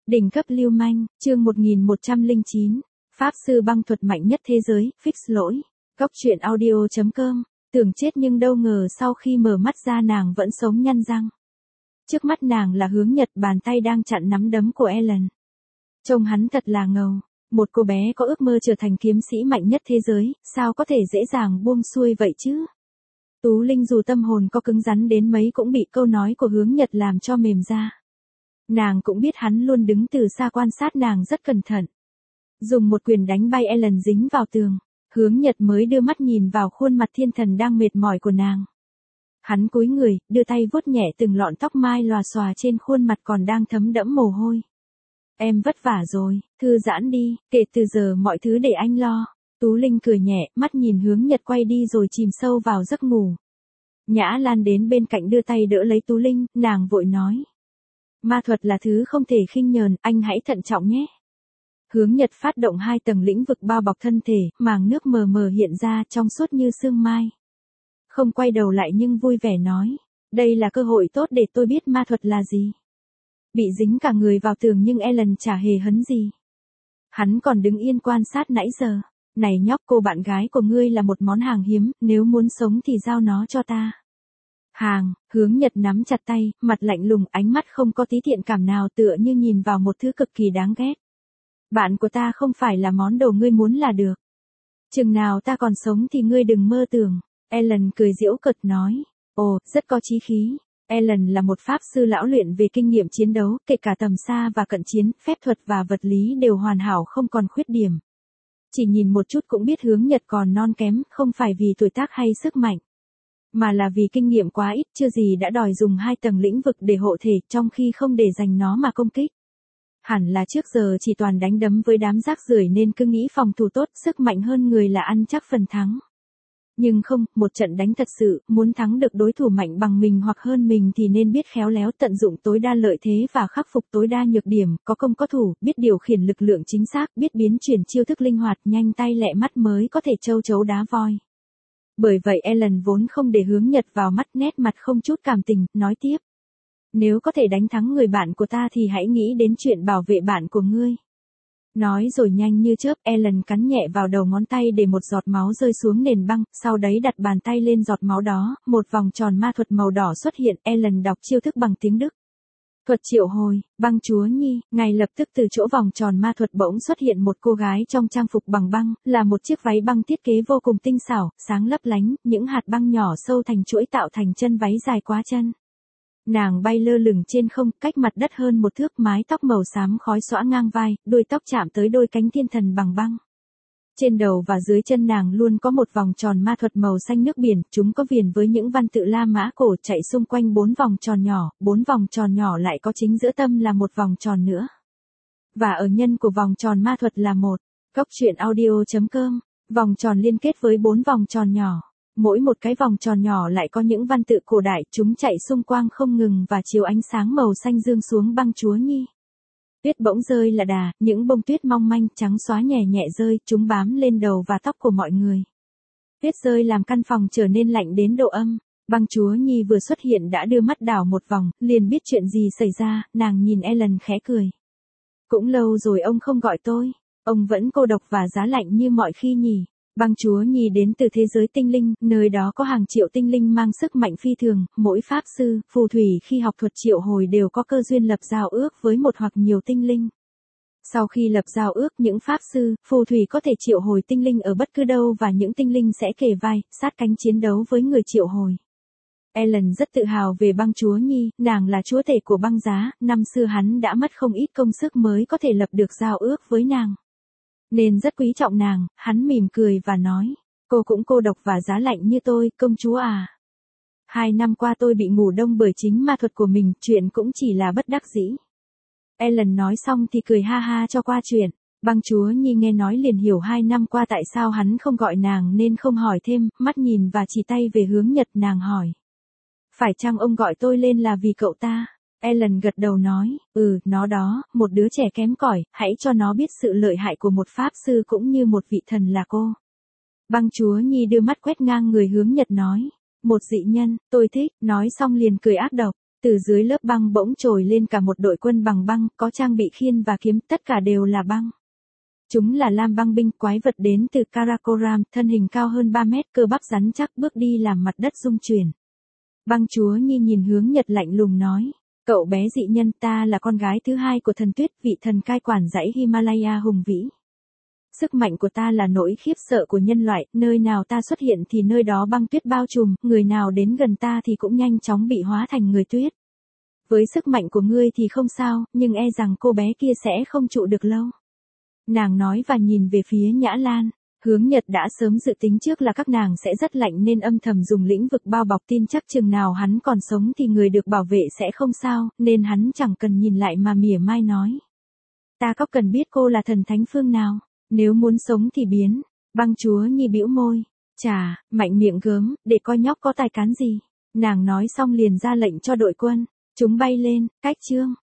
Đỉnh cấp lưu manh, chương 1109. Pháp sư băng thuật mạnh nhất thế giới, fix lỗi. Góc truyện audio.com. Tưởng chết nhưng đâu ngờ sau khi mở mắt ra nàng vẫn sống nhăn răng. Trước mắt nàng là Hướng Nhật, bàn tay đang chặn nắm đấm của Ellen. Trông hắn thật là ngầu. Một cô bé có ước mơ trở thành kiếm sĩ mạnh nhất thế giới, sao có thể dễ dàng buông xuôi vậy chứ? Tú Linh dù tâm hồn có cứng rắn đến mấy cũng bị câu nói của Hướng Nhật làm cho mềm ra. Nàng cũng biết hắn luôn đứng từ xa quan sát nàng rất cẩn thận. Dùng một quyền đánh bay Ellen dính vào tường. Hướng Nhật mới đưa mắt nhìn vào khuôn mặt thiên thần đang mệt mỏi của nàng. Hắn cúi người, đưa tay vuốt nhẹ từng lọn tóc mai lòa xòa trên khuôn mặt còn đang thấm đẫm mồ hôi. Em vất vả rồi, thư giãn đi, kể từ giờ mọi thứ để anh lo. Tú Linh cười nhẹ, mắt nhìn Hướng Nhật quay đi rồi chìm sâu vào giấc ngủ. Nhã Lan đến bên cạnh đưa tay đỡ lấy Tú Linh, nàng vội nói. Ma thuật là thứ không thể khinh nhờn, anh hãy thận trọng nhé. Hướng Nhật phát động 2 tầng lĩnh vực bao bọc thân thể, màng nước mờ mờ hiện ra trong suốt như sương mai. Không quay đầu lại nhưng vui vẻ nói, đây là cơ hội tốt để tôi biết ma thuật là gì. Bị dính cả người vào tường nhưng Ellen chả hề hấn gì. Hắn còn đứng yên quan sát nãy giờ. Này nhóc, cô bạn gái của ngươi là một món hàng hiếm, nếu muốn sống thì giao nó cho ta. Hàng, Hướng Nhật nắm chặt tay, mặt lạnh lùng, ánh mắt không có tí thiện cảm nào, tựa như nhìn vào một thứ cực kỳ đáng ghét. Bạn của ta không phải là món đồ ngươi muốn là được. Chừng nào ta còn sống thì ngươi đừng mơ tưởng. Ellen cười giễu cợt nói. Ồ, rất có chí khí. Ellen là một pháp sư lão luyện về kinh nghiệm chiến đấu, kể cả tầm xa và cận chiến, phép thuật và vật lý đều hoàn hảo không còn khuyết điểm. Chỉ nhìn một chút cũng biết Hướng Nhật còn non kém, không phải vì tuổi tác hay sức mạnh, mà là vì kinh nghiệm quá ít, chưa gì đã đòi dùng 2 tầng lĩnh vực để hộ thể, trong khi không để dành nó mà công kích. Hẳn là trước giờ chỉ toàn đánh đấm với đám rác rưởi nên cứ nghĩ phòng thủ tốt, sức mạnh hơn người là ăn chắc phần thắng. Nhưng không, một trận đánh thật sự, muốn thắng được đối thủ mạnh bằng mình hoặc hơn mình thì nên biết khéo léo tận dụng tối đa lợi thế và khắc phục tối đa nhược điểm, có công có thủ, biết điều khiển lực lượng chính xác, biết biến chuyển chiêu thức linh hoạt, nhanh tay lẹ mắt mới có thể châu chấu đá voi. Bởi vậy Ellen vốn không để Hướng Nhật vào mắt, nét mặt không chút cảm tình, nói tiếp. Nếu có thể đánh thắng người bạn của ta thì hãy nghĩ đến chuyện bảo vệ bạn của ngươi. Nói rồi nhanh như chớp, Ellen cắn nhẹ vào đầu ngón tay để một giọt máu rơi xuống nền băng, sau đấy đặt bàn tay lên giọt máu đó, một vòng tròn ma thuật màu đỏ xuất hiện, Ellen đọc chiêu thức bằng tiếng Đức. Thuật triệu hồi, băng chúa nhi, ngay lập tức từ chỗ vòng tròn ma thuật bỗng xuất hiện một cô gái trong trang phục bằng băng, là một chiếc váy băng thiết kế vô cùng tinh xảo, sáng lấp lánh, những hạt băng nhỏ sâu thành chuỗi tạo thành chân váy dài quá chân. Nàng bay lơ lửng trên không, cách mặt đất hơn một thước, mái tóc màu xám khói xõa ngang vai, đuôi tóc chạm tới đôi cánh thiên thần bằng băng. Trên đầu và dưới chân nàng luôn có một vòng tròn ma thuật màu xanh nước biển, chúng có viền với những văn tự La Mã cổ chạy xung quanh 4 vòng tròn nhỏ, 4 vòng tròn nhỏ lại có chính giữa tâm là một vòng tròn nữa. Và ở nhân của vòng tròn ma thuật là một. Góc truyện audio.com. Vòng tròn liên kết với 4 vòng tròn nhỏ. Mỗi một cái vòng tròn nhỏ lại có những văn tự cổ đại, chúng chạy xung quanh không ngừng và chiếu ánh sáng màu xanh dương xuống băng chúa nhi. Tuyết bỗng rơi là đà, những bông tuyết mong manh trắng xóa nhẹ nhẹ rơi, chúng bám lên đầu và tóc của mọi người. Tuyết rơi làm căn phòng trở nên lạnh đến độ âm. Băng chúa nhi vừa xuất hiện đã đưa mắt đảo một vòng, liền biết chuyện gì xảy ra, nàng nhìn Ellen khẽ cười. Cũng lâu rồi ông không gọi tôi, ông vẫn cô độc và giá lạnh như mọi khi nhỉ. Băng chúa nhi đến từ thế giới tinh linh, nơi đó có hàng triệu tinh linh mang sức mạnh phi thường, mỗi pháp sư, phù thủy khi học thuật triệu hồi đều có cơ duyên lập giao ước với một hoặc nhiều tinh linh. Sau khi lập giao ước, những pháp sư, phù thủy có thể triệu hồi tinh linh ở bất cứ đâu và những tinh linh sẽ kề vai, sát cánh chiến đấu với người triệu hồi. Ellen rất tự hào về băng chúa nhi, nàng là chúa tể của băng giá, năm xưa hắn đã mất không ít công sức mới có thể lập được giao ước với nàng. Nên rất quý trọng nàng, hắn mỉm cười và nói, cô cũng cô độc và giá lạnh như tôi, công chúa à. 2 năm qua tôi bị ngủ đông bởi chính ma thuật của mình, chuyện cũng chỉ là bất đắc dĩ. Ellen nói xong thì cười ha ha cho qua chuyện. Băng chúa nhi nghe nói liền hiểu 2 năm qua tại sao hắn không gọi nàng nên không hỏi thêm, mắt nhìn và chỉ tay về Hướng Nhật, nàng hỏi. Phải chăng ông gọi tôi lên là vì cậu ta? Ellen gật đầu nói, nó đó, một đứa trẻ kém cỏi, hãy cho nó biết sự lợi hại của một pháp sư cũng như một vị thần là cô. Băng chúa nhi đưa mắt quét ngang người Hướng Nhật nói, một dị nhân, tôi thích, nói xong liền cười ác độc. Từ dưới lớp băng bỗng trồi lên cả một đội quân bằng băng, có trang bị khiên và kiếm, tất cả đều là băng. Chúng là lam băng binh, quái vật đến từ Karakoram, thân hình cao hơn 3 mét, cơ bắp rắn chắc, bước đi làm mặt đất rung chuyển. Băng chúa Nhi nhìn Hướng Nhật lạnh lùng nói, cậu bé dị nhân, ta là con gái thứ hai của thần tuyết, vị thần cai quản dãy Himalaya hùng vĩ. Sức mạnh của ta là nỗi khiếp sợ của nhân loại, nơi nào ta xuất hiện thì nơi đó băng tuyết bao trùm, người nào đến gần ta thì cũng nhanh chóng bị hóa thành người tuyết. Với sức mạnh của ngươi thì không sao, nhưng e rằng cô bé kia sẽ không trụ được lâu. Nàng nói và nhìn về phía Nhã Lan. Hướng Nhật đã sớm dự tính trước là các nàng sẽ rất lạnh nên âm thầm dùng lĩnh vực bao bọc, tin chắc chừng nào hắn còn sống thì người được bảo vệ sẽ không sao, nên hắn chẳng cần nhìn lại mà mỉa mai nói. Ta có cần biết cô là thần thánh phương nào, nếu muốn sống thì biến. Băng chúa Nhi bĩu môi, chà, mạnh miệng gớm, để coi nhóc có tài cán gì. Nàng nói xong liền ra lệnh cho đội quân, chúng bay lên, cách chương.